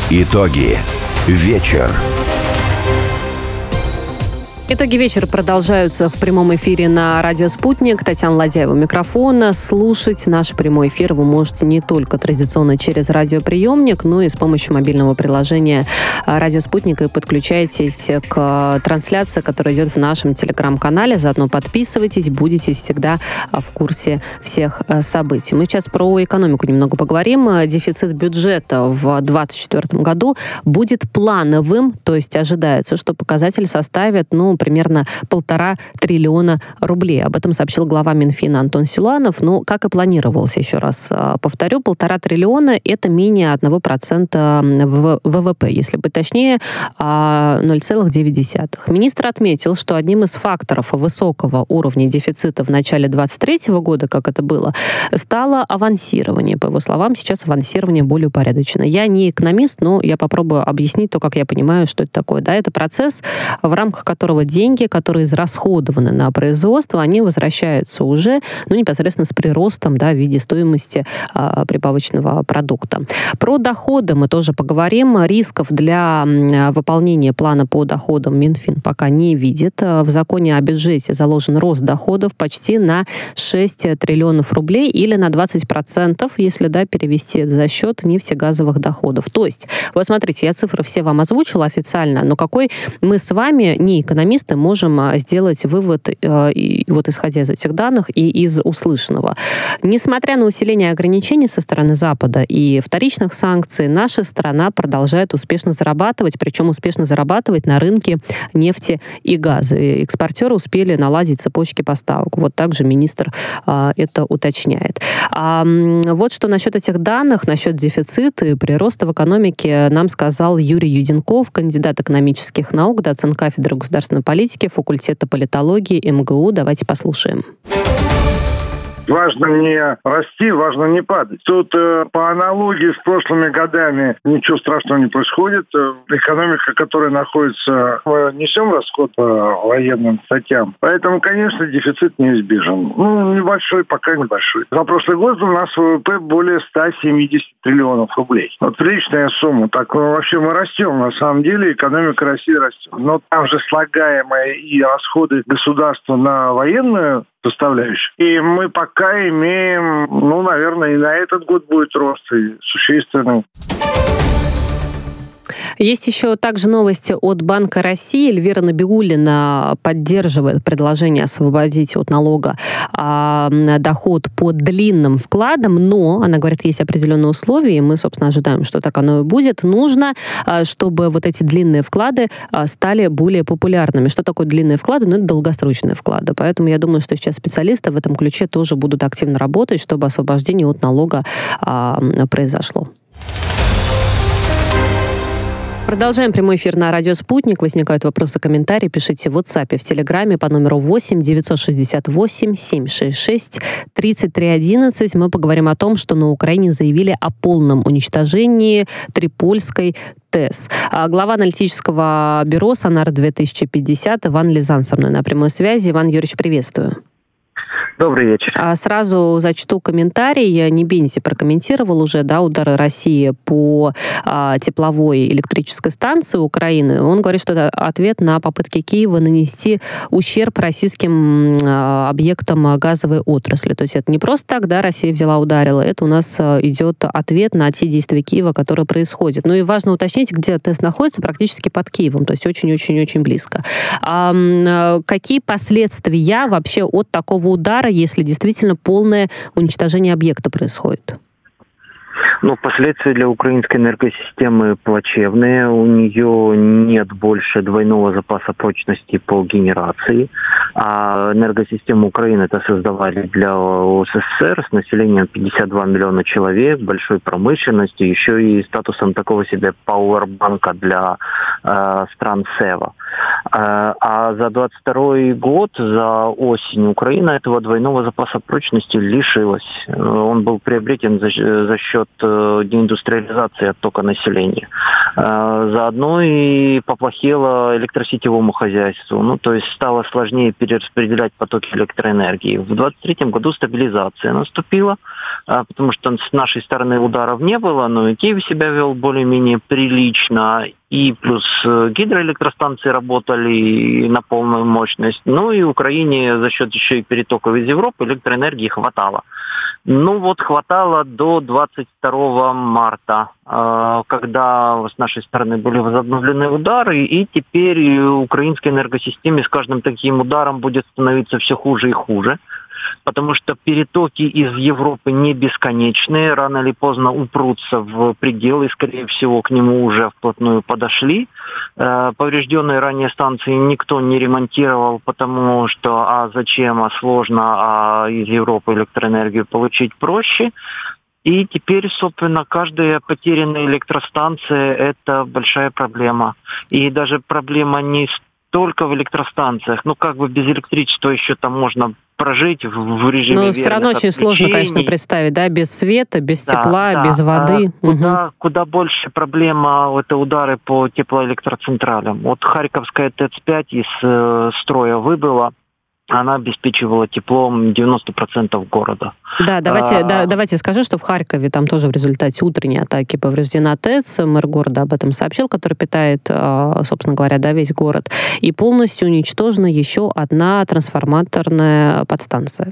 Итоги. Вечер. Итоги вечера продолжаются в прямом эфире на радио «Спутник». Татьяна Ладяева у микрофона. Слушать наш прямой эфир вы можете не только традиционно через радиоприемник, но и с помощью мобильного приложения «Радио Спутник». И подключайтесь к трансляции, которая идет в нашем телеграм-канале. Заодно подписывайтесь, будете всегда в курсе всех событий. Мы сейчас про экономику немного поговорим. Дефицит бюджета в 2024 году будет плановым, то есть ожидается, что показатель составит, примерно 1,5 триллиона рублей. Об этом сообщил глава Минфина Антон Силуанов. Как и планировалось, еще раз повторю, 1,5 триллиона – это менее 1% ВВП, если быть точнее, 0,9. Министр отметил, что одним из факторов высокого уровня дефицита в начале 2023 года, как это было, стало авансирование. По его словам, сейчас авансирование более упорядочено. Я не экономист, но я попробую объяснить то, как я понимаю, что это такое. Да, это процесс, в рамках которого деньги, которые израсходованы на производство, они возвращаются уже, непосредственно с приростом, в виде стоимости прибавочного продукта. Про доходы мы тоже поговорим. Рисков для выполнения плана по доходам Минфин пока не видит. В законе о бюджете заложен рост доходов почти на 6 триллионов рублей или на 20%, если перевести это за счет нефтегазовых доходов. То есть, вот смотрите, я цифры все вам озвучила официально, но какой мы с вами, не экономисты, можем сделать вывод, исходя из этих данных и из услышанного. Несмотря на усиление ограничений со стороны Запада и вторичных санкций, наша страна продолжает успешно зарабатывать, причем успешно зарабатывать на рынке нефти и газа. Экспортеры успели наладить цепочки поставок. Вот также министр это уточняет. Вот что насчет этих данных, насчет дефицита и прироста в экономике нам сказал Юрий Юденков, кандидат экономических наук, доцент кафедры государственной политики, факультета политологии МГУ. Давайте послушаем. Важно не расти, важно не падать. Тут по аналогии с прошлыми годами ничего страшного не происходит. Экономика, которая находится в несем расход по военным статьям. Поэтому, конечно, дефицит неизбежен. Небольшой, пока небольшой. За прошлый год у нас ВВП более 170 триллионов рублей. Вот приличная сумма. Так, вообще мы растем. На самом деле экономика России растет. Но там же слагаемые и расходы государства на военную составляющую. И мы пока имеем, наверное, и на этот год будет рост, и существенный. Есть еще также новости от Банка России. Эльвира Набиуллина поддерживает предложение освободить от налога доход по длинным вкладам, но, она говорит, есть определенные условия, и мы, собственно, ожидаем, что так оно и будет. Нужно, чтобы вот эти длинные вклады стали более популярными. Что такое длинные вклады? Это долгосрочные вклады. Поэтому я думаю, что сейчас специалисты в этом ключе тоже будут активно работать, чтобы освобождение от налога произошло. Продолжаем прямой эфир на радио «Спутник». Возникают вопросы, комментарии. Пишите в WhatsApp, в Телеграме по номеру 8 968 766 3311. Мы поговорим о том, что на Украине заявили о полном уничтожении Трипольской ТЭС. Глава аналитического бюро «Сонар-2050» Иван Лизан со мной на прямой связи. Иван Юрьевич, приветствую. Добрый вечер. Сразу зачту комментарий. Небензи прокомментировал уже удары России по тепловой электрической станции Украины. Он говорит, что это ответ на попытки Киева нанести ущерб российским объектам газовой отрасли. То есть это не просто так, Россия взяла, ударила. Это у нас идет ответ на те действия Киева, которые происходят. И важно уточнить, где ТЭС находится, практически под Киевом, то есть очень-очень-очень близко. Какие последствия вообще от такого удара, если действительно полное уничтожение объекта происходит? Последствия для украинской энергосистемы плачевные. У нее нет больше двойного запаса прочности по генерации. А энергосистему Украины это создавали для СССР с населением 52 миллиона человек, большой промышленностью, еще и статусом такого себе пауэрбанка для стран СЭВА. А за 22 год, за осень, Украина этого двойного запаса прочности лишилась. Он был приобретен за счет деиндустриализации оттока населения. Заодно и поплохело электросетевому хозяйству. Ну, то есть стало сложнее перераспределять потоки электроэнергии. В 2023 году стабилизация наступила, потому что с нашей стороны ударов не было, но и Киев себя вел более-менее прилично. И плюс гидроэлектростанции работали на полную мощность. Ну и Украине за счет еще и перетоков из Европы электроэнергии хватало. Ну вот хватало до 22 марта, когда с нашей стороны были возобновлены удары, и теперь украинской энергосистеме с каждым таким ударом будет становиться все хуже и хуже. Потому что перетоки из Европы не бесконечные, рано или поздно упрутся в пределы, и, скорее всего, к нему уже вплотную подошли. Поврежденные ранее станции никто не ремонтировал, потому что зачем, сложно, из Европы электроэнергию получить проще. И теперь, собственно, каждая потерянная электростанция – это большая проблема. И даже проблема не только в электростанциях. Ну, как бы без электричества еще там можно прожить в режиме. Но все равно очень сложно, конечно, представить, да, без света, без тепла, без воды. Куда больше проблема – это удары по теплоэлектроцентралям. Вот Харьковская ТЭЦ-5 из строя выбыла. Она обеспечивала теплом 90% города. Да, давайте скажу, что в Харькове там тоже в результате утренней атаки повреждена ТЭЦ. Мэр города об этом сообщил, который питает, собственно говоря, весь город. И полностью уничтожена еще одна трансформаторная подстанция.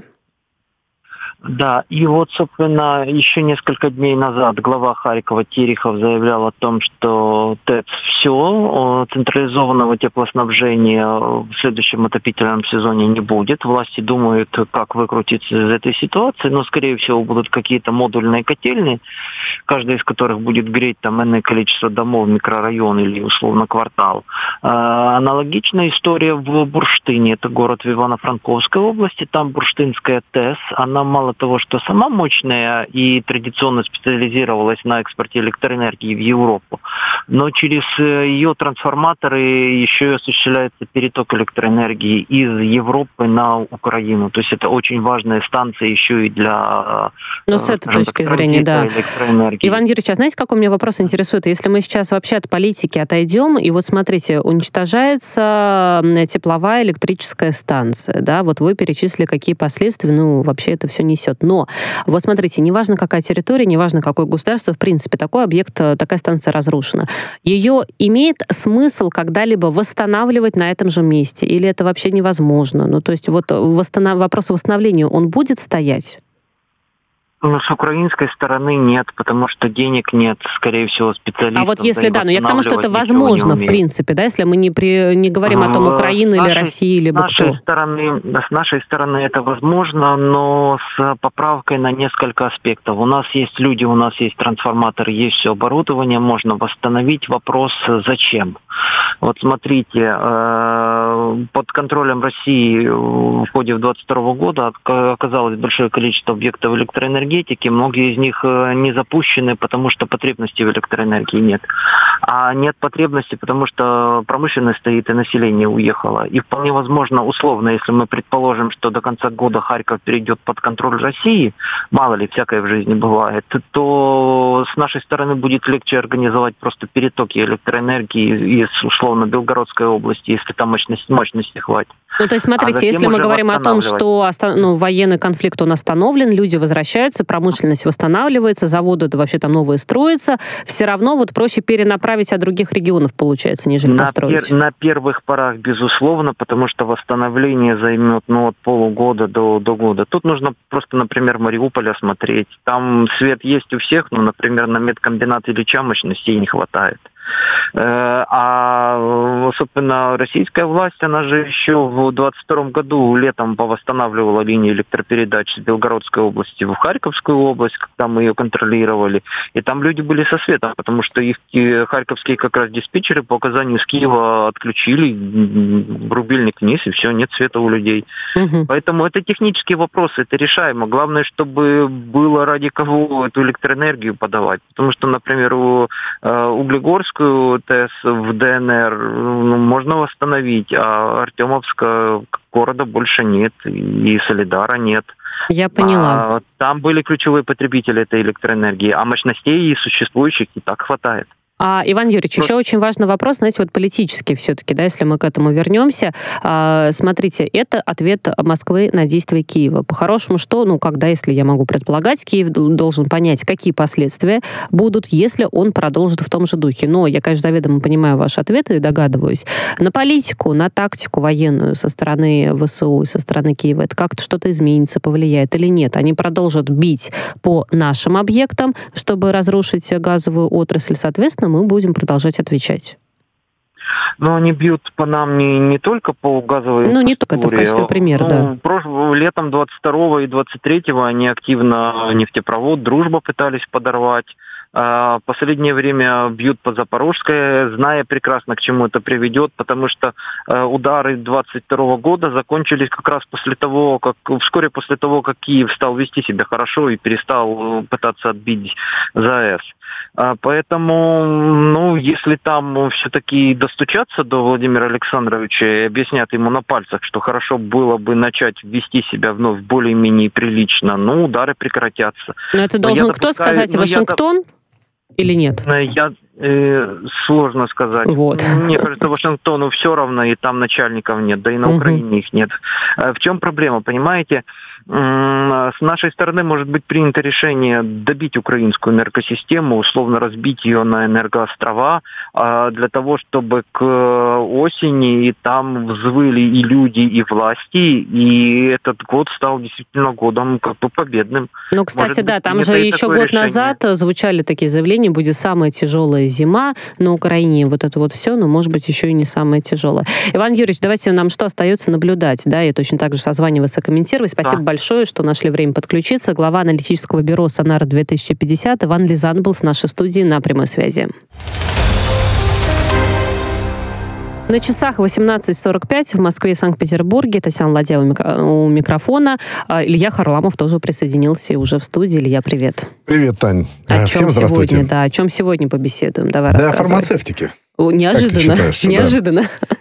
Да, и вот, собственно, еще несколько дней назад глава Харькова Терехов заявлял о том, что ТЭЦ все, централизованного теплоснабжения в следующем отопительном сезоне не будет. Власти думают, как выкрутиться из этой ситуации, но, скорее всего, будут какие-то модульные котельные, каждая из которых будет греть там энное количество домов, микрорайон или, условно, квартал. Аналогичная история в Бурштине, это город в Ивано-Франковской области, там бурштинская ТЭС, она мало того, что сама мощная и традиционно специализировалась на экспорте электроэнергии в Европу, но через ее трансформаторы еще и осуществляется переток электроэнергии из Европы на Украину. То есть это очень важная станция еще и для... Ну, с этой точки зрения, да. Иван Юрьевич, а знаете, какой меня вопрос интересует? Если мы сейчас вообще от политики отойдем, и вот смотрите, уничтожается тепловая электрическая станция, да, вот вы перечислили, какие последствия, ну, вообще это все несет. Но вот смотрите, неважно какая территория, неважно какое государство, в принципе, такой объект, такая станция разрушена. Ее имеет смысл когда-либо восстанавливать на этом же месте? Или это вообще невозможно? Ну, то есть вот вопрос восстановления, он будет стоять? Ну, с украинской стороны нет, потому что денег нет, скорее всего, специалистов. А вот если, да, но я к тому, что это возможно, в принципе, да, если мы не говорим о том, Украина или Россия, либо кто. С нашей стороны это возможно, но с поправкой на несколько аспектов. У нас есть люди, у нас есть трансформаторы, есть все оборудование, можно восстановить. Вопрос, зачем? Вот смотрите, под контролем России в ходе 2022 года оказалось большое количество объектов электроэнергетики, многие из них не запущены, потому что потребностей в электроэнергии нет. А нет потребности, потому что промышленность стоит и население уехало. И вполне возможно, условно, если мы предположим, что до конца года Харьков перейдет под контроль России, мало ли, всякое в жизни бывает, то с нашей стороны будет легче организовать просто перетоки электроэнергии из, условно, Белгородской области, если там мощности хватит. Ну, то есть, смотрите, если мы говорим о том, что военный конфликт он остановлен, люди возвращаются, промышленность восстанавливается, заводы вообще там новые строятся, все равно вот проще перенаправить от других регионов, получается, нежели построить. На первых порах, безусловно, потому что восстановление займет от полугода до года. Тут нужно просто, например, Мариуполь осмотреть. Там свет есть у всех, но, например, на медкомбинат Ильича мощностей не хватает. А, собственно, российская власть, она же еще в 22 году летом повосстанавливала линии электропередач с Белгородской области в Харьковскую область, когда мы ее контролировали. И там люди были со светом, потому что их харьковские как раз диспетчеры по указанию с Киева отключили, рубильник вниз, и все, нет света у людей. Угу. Поэтому это технические вопросы, это решаемо. Главное, чтобы было ради кого эту электроэнергию подавать. Потому что, например, Углегорск ТЭС в ДНР можно восстановить, а Артемовска города больше нет, и Солидара нет. Я поняла. Там были ключевые потребители этой электроэнергии, а мощностей и существующих и так хватает. Иван Юрьевич, еще очень важный вопрос, знаете, вот политический все-таки, да, если мы к этому вернемся. Смотрите, это ответ Москвы на действия Киева. По-хорошему, что, когда, если я могу предполагать, Киев должен понять, какие последствия будут, если он продолжит в том же духе. Но я, конечно, заведомо понимаю ваши ответы и догадываюсь. На политику, на тактику военную со стороны ВСУ и со стороны Киева это как-то что-то изменится, повлияет или нет? Они продолжат бить по нашим объектам, чтобы разрушить газовую отрасль, соответственно, мы будем продолжать отвечать. Но они бьют по нам не только по газовой инфраструктуре. Не только, это в качестве примера, да. Летом 22-го и 23-го они активно нефтепровод «Дружба» пытались подорвать. Последнее время бьют по Запорожской, зная прекрасно, к чему это приведет, потому что удары 22 года закончились как раз вскоре после того, как Киев стал вести себя хорошо и перестал пытаться отбить ЗАЭС. Поэтому, если там все-таки достучаться до Владимира Александровича и объяснят ему на пальцах, что хорошо было бы начать вести себя вновь более-менее прилично, удары прекратятся. Но это должен кто сказать? Вашингтон или нет? Сложно сказать. Вот. Мне кажется, Вашингтону все равно, и там начальников нет, да и на Украине их нет. В чем проблема, понимаете? С нашей стороны может быть принято решение добить украинскую энергосистему, условно разбить ее на энергоострова, для того, чтобы к осени и там взвыли и люди, и власти, и этот год стал действительно годом победным. Кстати, да, там же еще год назад звучали такие заявления, будет самая тяжелая зима на Украине, вот это вот все, но, может быть, еще и не самое тяжелое. Иван Юрьевич, давайте нам что остается наблюдать, да, и точно так же созваниваться, комментировать. Спасибо большое, что нашли время подключиться. Глава аналитического бюро «Сонар-2050» Иван Лизан был с нашей студией на прямой связи. На часах 18:45 в Москве и Санкт-Петербурге. Татьяна Ладья у микрофона. Илья Харламов тоже присоединился уже в студии. Илья, привет. Привет, Тань. Всем здравствуйте. О чем сегодня побеседуем? Давай рассказывай. О фармацевтике. Неожиданно. Неожиданно.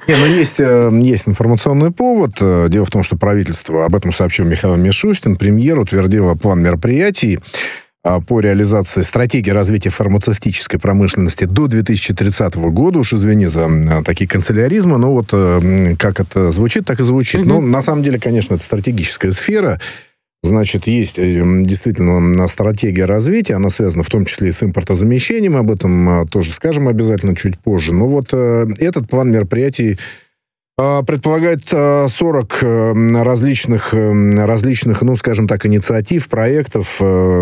Есть информационный повод. Дело в том, что правительство, об этом сообщил Михаил Мишустин, премьер, утвердило план мероприятий по реализации стратегии развития фармацевтической промышленности до 2030 года. Уж извини за такие канцеляризмы, но как это звучит, так и звучит. Но на самом деле, конечно, это стратегическая сфера. Значит, есть действительно стратегия развития, она связана в том числе и с импортозамещением, об этом тоже скажем обязательно чуть позже. Но этот план мероприятий предполагает 40 различных, скажем так, инициатив, проектов,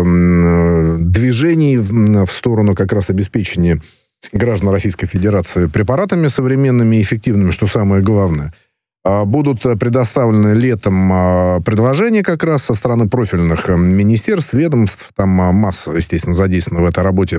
движений в сторону как раз обеспечения граждан Российской Федерации препаратами современными и эффективными, что самое главное. Будут предоставлены летом предложения как раз со стороны профильных министерств, ведомств. Там масса, естественно, задействована в этой работе.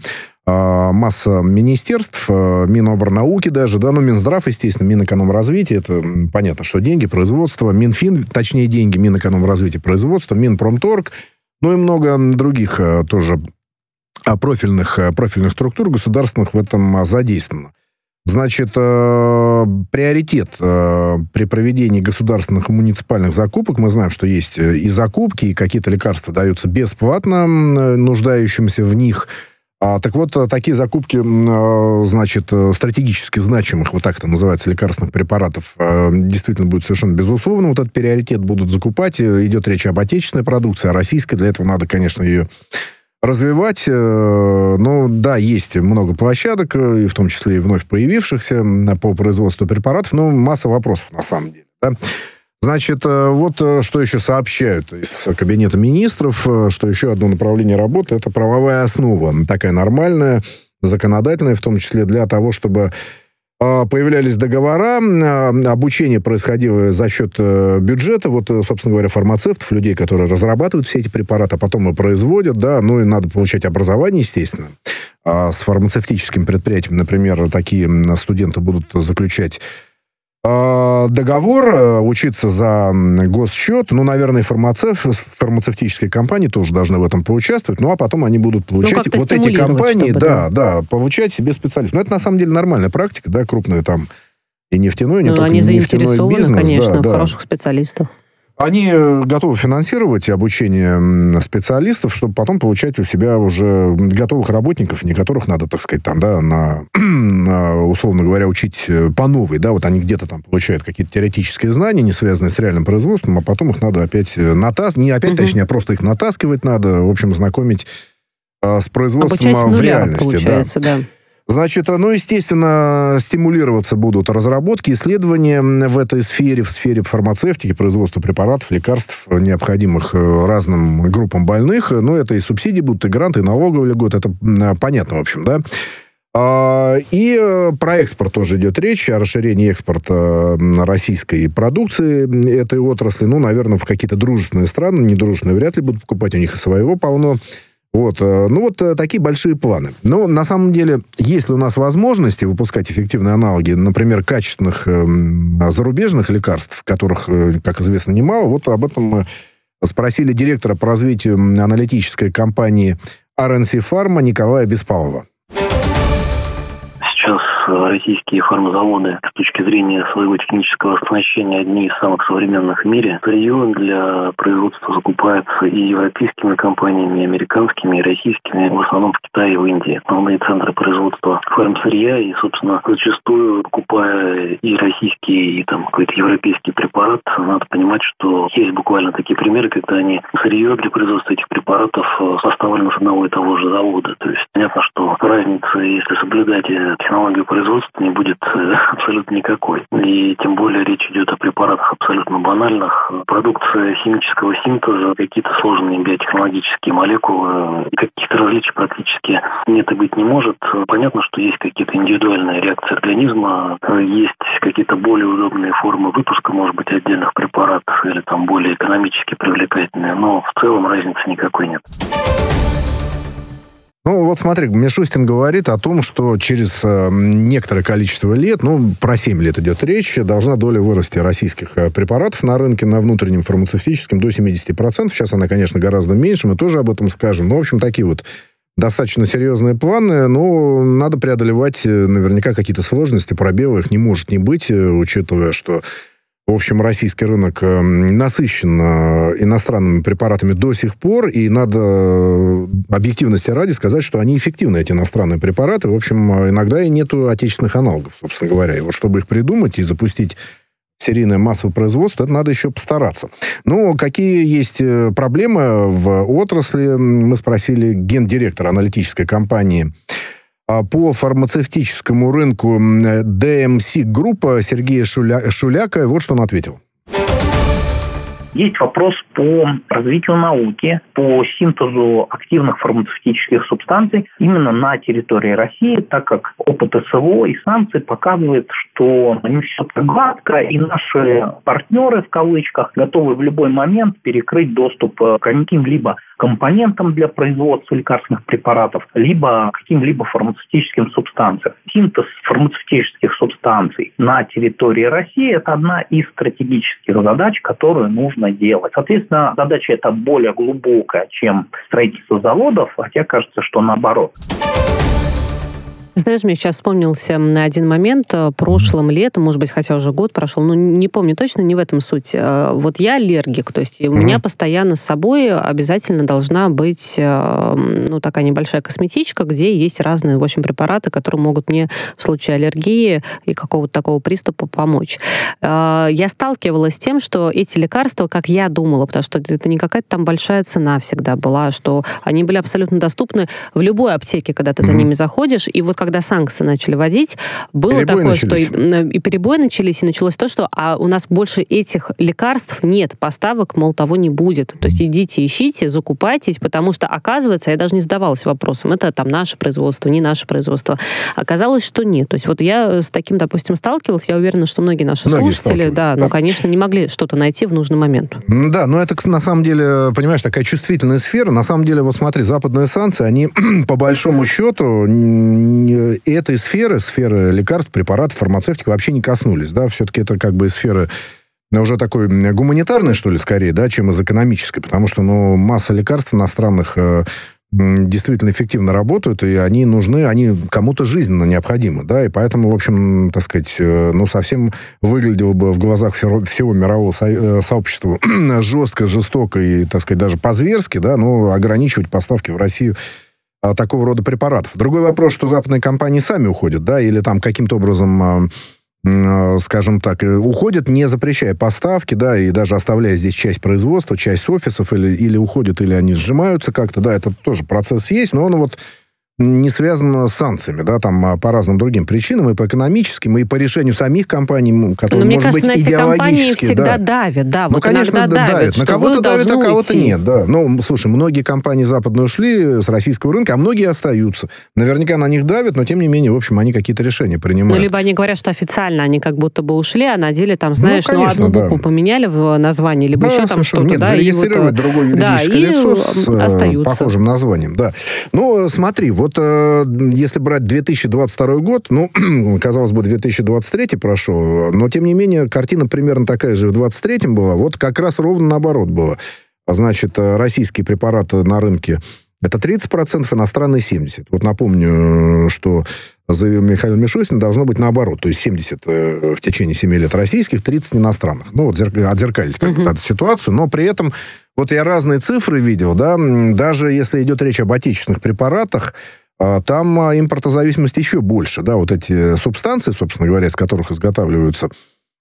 Масса министерств, Миноборнауки даже, да, Минздрав, естественно, Минэкономразвития, это понятно, что деньги, производство, Минфин, точнее деньги, Минэкономразвития, производство, Минпромторг, и много других тоже профильных структур государственных в этом задействовано. Значит, приоритет при проведении государственных и муниципальных закупок, мы знаем, что есть и закупки, и какие-то лекарства даются бесплатно нуждающимся в них. Так вот, такие закупки, значит, стратегически значимых, вот так это называется, лекарственных препаратов, действительно будет совершенно безусловно. Вот этот приоритет будут закупать. Идет речь об отечественной продукции, о российской. Для этого надо, конечно, ее развивать. Но да, есть много площадок, и в том числе и вновь появившихся по производству препаратов, но масса вопросов на самом деле. Да? Значит, вот что еще сообщают из Кабинета министров, что еще одно направление работы – это правовая основа, такая нормальная, законодательная, в том числе для того, чтобы появлялись договора, обучение происходило за счет бюджета, собственно говоря, фармацевтов, людей, которые разрабатывают все эти препараты, а потом и производят, да, и надо получать образование, естественно. С фармацевтическим предприятием, например, такие студенты будут заключать договор, учиться за госсчет. Наверное, фармацевтические компании тоже должны в этом поучаствовать. А потом они будут получать эти компании, получать себе специалистов. Но это на самом деле нормальная практика, да, крупная там и нефтяной, не только они нефтяной заинтересованы, бизнес. Конечно, в хороших специалистах. Они готовы финансировать обучение специалистов, чтобы потом получать у себя уже готовых работников, не которых надо, так сказать, там, да, условно говоря, учить по новой, да, вот они где-то там получают какие-то теоретические знания, не связанные с реальным производством, а потом их надо опять точнее, а просто их натаскивать надо, в общем, знакомить с производством в реальности. Получается, да. Значит, естественно, стимулироваться будут разработки, исследования в этой сфере, в сфере фармацевтики, производства препаратов, лекарств, необходимых разным группам больных. Это и субсидии будут, и гранты, и налоговые льготы. Это понятно, в общем, да. И про экспорт тоже идет речь, о расширении экспорта российской продукции этой отрасли. Наверное, в какие-то дружественные страны, недружественные вряд ли будут покупать, у них и своего полно. Такие большие планы. Но на самом деле, есть ли у нас возможности выпускать эффективные аналоги, например, качественных зарубежных лекарств, которых, как известно, немало, об этом мы спросили директора по развитию аналитической компании RNC Pharma Николая Беспалова. Сейчас российские фармазаводы с точки зрения своего технического оснащения одни из самых современных в мире. Сырье для производства закупается и европейскими компаниями, и американскими, и российскими, в основном в Китае и в Индии. Основные центры производства фармсырья, и, собственно, зачастую, покупая и российский, и какой-то европейский препарат, надо понимать, что есть буквально такие примеры, когда сырье для производства этих препаратов составлено с одного и того же завода. То есть понятно, что разницы, если соблюдать технологию производства, не будет абсолютно никакой. И тем более речь идет о препаратах абсолютно банальных. Продукция химического синтеза, какие-то сложные биотехнологические молекулы, каких-то различий практически нет и быть не может. Понятно, что есть какие-то индивидуальные реакции организма, есть какие-то более удобные формы выпуска, может быть, отдельных препаратов или более экономически привлекательные, но в целом разницы никакой нет. Смотри, Мишустин говорит о том, что через некоторое количество лет, про 7 лет идет речь, должна доля вырасти российских препаратов на рынке, на внутреннем фармацевтическом до 70%. Сейчас она, конечно, гораздо меньше, мы тоже об этом скажем. В общем, такие достаточно серьезные планы, но надо преодолевать наверняка какие-то сложности, пробелы, их не может не быть, учитывая, что в общем, российский рынок насыщен иностранными препаратами до сих пор, и надо объективности ради сказать, что они эффективны, эти иностранные препараты. В общем, иногда и нету отечественных аналогов, собственно говоря. И чтобы их придумать и запустить серийное массовое производство, это надо еще постараться. Какие есть проблемы в отрасли? Мы спросили гендиректора аналитической компании по фармацевтическому рынку DMC Группа Сергея Шуляка. Вот что он ответил. Есть вопрос по развитию науки, по синтезу активных фармацевтических субстанций именно на территории России, так как опыт СВО и санкций показывает, что не все так гладко, и наши партнеры, в кавычках, готовы в любой момент перекрыть доступ к каким-либо компонентам для производства лекарственных препаратов, либо каким-либо фармацевтическим субстанциям. Синтез фармацевтических субстанций на территории России – это одна из стратегических задач, которую нужно делать. Соответственно, задача эта более глубокая, чем строительство заводов, хотя кажется, что наоборот. Знаешь, мне сейчас вспомнился один момент. Прошлым летом, может быть, хотя уже год прошел, не помню точно, не в этом суть. Я аллергик, то есть у меня постоянно с собой обязательно должна быть такая небольшая косметичка, где есть разные, в общем, препараты, которые могут мне в случае аллергии и какого-то такого приступа помочь. Я сталкивалась с тем, что эти лекарства, как я думала, потому что это не какая-то там большая цена всегда была, что они были абсолютно доступны в любой аптеке, когда ты за ними заходишь, и когда санкции начали вводить, было такое, что и перебои начались, и началось то, что у нас больше этих лекарств нет, поставок, мол, того не будет. То есть идите, ищите, закупайтесь, потому что, оказывается, я даже не задавалась вопросом, это наше производство, не наше производство. Оказалось, что нет. То есть я с таким, допустим, сталкивалась, я уверена, что многие наши слушатели, конечно, не могли что-то найти в нужный момент. Да, но это, на самом деле, понимаешь, такая чувствительная сфера. На самом деле, смотри, западные санкции, они, по большому счету, этой сферы лекарств, препаратов, фармацевтики вообще не коснулись, да, все-таки это из сферы уже такой гуманитарной, что ли, скорее, да, чем из экономической, потому что, масса лекарств иностранных действительно эффективно работают, и они нужны, они кому-то жизненно необходимы, да, и поэтому, в общем, так сказать, совсем выглядело бы в глазах всего мирового сообщества жестко, жестоко и, так сказать, даже по-зверски, да, ограничивать поставки в Россию такого рода препаратов. Другой вопрос, что западные компании сами уходят, да, или там каким-то образом, скажем так, уходят, не запрещая поставки, да, и даже оставляя здесь часть производства, часть офисов, или уходят, или они сжимаются как-то, да, это тоже процесс есть, но он вот не связано с санкциями, да, там по разным другим причинам, и по экономическим, и по решению самих компаний, которые, может быть, идеологически... Но мне кажется, на эти компании всегда давят, да. Вот конечно, давят. На кого-то давят, а кого-то нет, да. Слушай, многие компании западные ушли с российского рынка, а многие остаются. Наверняка на них давят, но, тем не менее, в общем, они какие-то решения принимают. Либо они говорят, что официально они как будто бы ушли, а на деле там, знаешь, конечно, одну букву поменяли в названии, либо еще там что-то, нет, да, зарегистрировать другое юридическое лицо с похожим названием, да. Смотри, если брать 2022 год, казалось бы, 2023 прошел, но, тем не менее, картина примерно такая же в 2023 была. Вот как раз ровно наоборот было. Значит, российские препараты на рынке – это 30%, иностранные – 70%. Вот напомню, что заявил Михаил Мишустин, должно быть наоборот. То есть 70 в течение 7 лет российских, 30 иностранных. Отзеркалить как-то эту ситуацию. Но при этом, я разные цифры видел, да, даже если идет речь об отечественных препаратах, там импортозависимость еще больше, да, вот эти субстанции, собственно говоря, из которых изготавливаются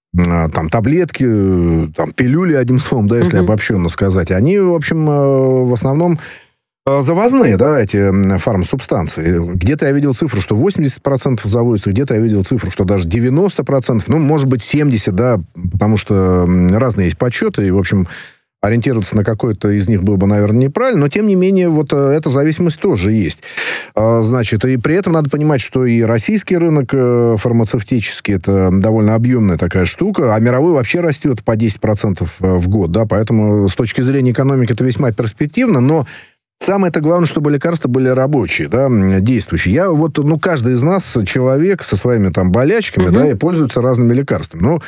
там таблетки, там пилюли, одним словом, да, если обобщенно сказать, они, в общем, в основном завозные, да, эти фармсубстанции. Где-то я видел цифру, что 80% завозится, где-то я видел цифру, что даже 90%, может быть, 70%, да, потому что разные есть подсчеты, и, в общем, ориентироваться на какой-то из них было бы, наверное, неправильно, но, тем не менее, эта зависимость тоже есть. Значит, и при этом надо понимать, что и российский рынок фармацевтический, это довольно объемная такая штука, а мировой вообще растет по 10% в год, да, поэтому с точки зрения экономики это весьма перспективно, но самое-то главное, чтобы лекарства были рабочие, да, действующие. Каждый из нас человек со своими там болячками, да, и пользуется разными лекарствами.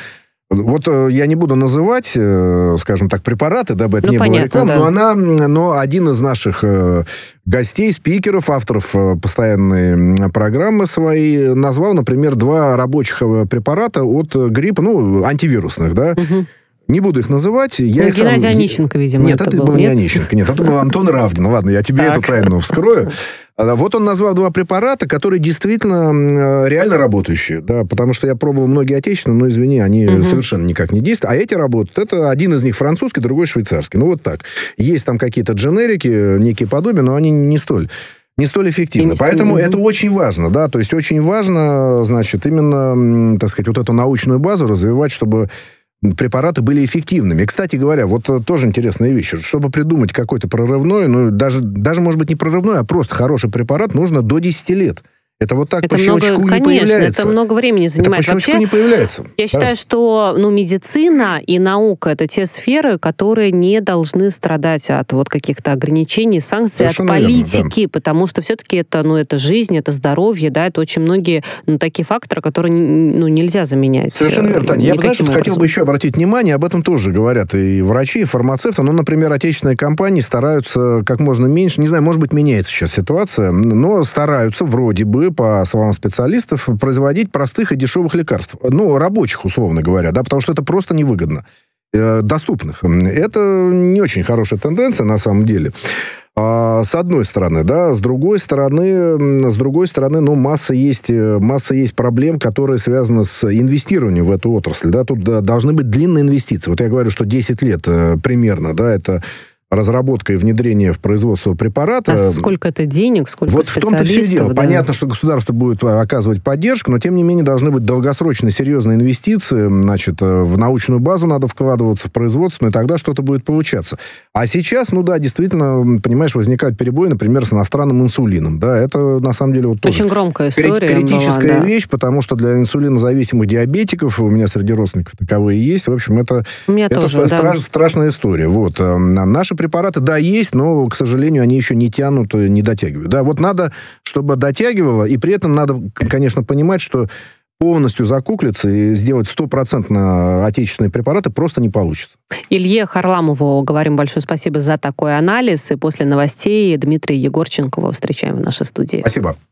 Я не буду называть, скажем так, препараты, дабы это не было рекламы, да. но один из наших гостей, спикеров, авторов постоянной программы своей назвал, например, 2 рабочих препарата от гриппа, антивирусных, да. Не буду их называть. Геннадий Онищенко, видимо, Нет, это был не Онищенко. Нет, это был Антон Равдин. Ладно, я тебе эту тайну вскрою. Вот он назвал 2 препарата, которые действительно реально работающие. Да, потому что я пробовал многие отечественные, но, извини, они совершенно никак не действуют. А эти работают. Это один из них французский, другой швейцарский. Вот так. Есть там какие-то дженерики, некие подобия, но они не столь эффективны. Поэтому это очень важно, да, то есть очень важно, значит, именно, так сказать, эту научную базу развивать, чтобы препараты были эффективными. И, кстати говоря, тоже интересная вещь. Чтобы придумать какой-то прорывной, даже, может быть, не прорывной, а просто хороший препарат, нужно до 10 лет. Это так по щелчку не появляется. Конечно, это много времени занимает. Это по щелчку не появляется. Я считаю, что медицина и наука – это те сферы, которые не должны страдать от каких-то ограничений, санкций, совершенно от политики, верно, да. Потому что все-таки это жизнь, это здоровье, да, это очень многие такие факторы, которые нельзя заменять. Совершенно верно, Таня. Я хотел бы еще обратить внимание, об этом тоже говорят и врачи, и фармацевты. Например, отечественные компании стараются как можно меньше, не знаю, может быть, меняется сейчас ситуация, но стараются вроде бы, по словам специалистов, производить простых и дешевых лекарств. Рабочих, условно говоря, да, потому что это просто невыгодно. Доступных. Это не очень хорошая тенденция, на самом деле. С одной стороны, да, с другой стороны, масса есть проблем, которые связаны с инвестированием в эту отрасль, да, тут должны быть длинные инвестиции. Я говорю, что 10 лет примерно, да, это разработка и внедрение в производство препарата. А сколько это денег, сколько специалистов? В том-то все дело. Да. Понятно, что государство будет оказывать поддержку, но, тем не менее, должны быть долгосрочные, серьезные инвестиции. Значит, в научную базу надо вкладываться, в производство, и тогда что-то будет получаться. А сейчас, действительно, понимаешь, возникают перебои, например, с иностранным инсулином. Да, это, на самом деле, тоже очень громкая история критическая вещь, потому что для инсулинозависимых диабетиков, у меня среди родственников таковые есть, в общем, это страшная история. Наши препараты, да, есть, но, к сожалению, они еще не тянут, не дотягивают. Да, надо, чтобы дотягивало, и при этом надо, конечно, понимать, что полностью закуклиться и сделать 100% отечественные препараты просто не получится. Илье Харламову говорим большое спасибо за такой анализ. И после новостей Дмитрия Егорченкова встречаем в нашей студии. Спасибо.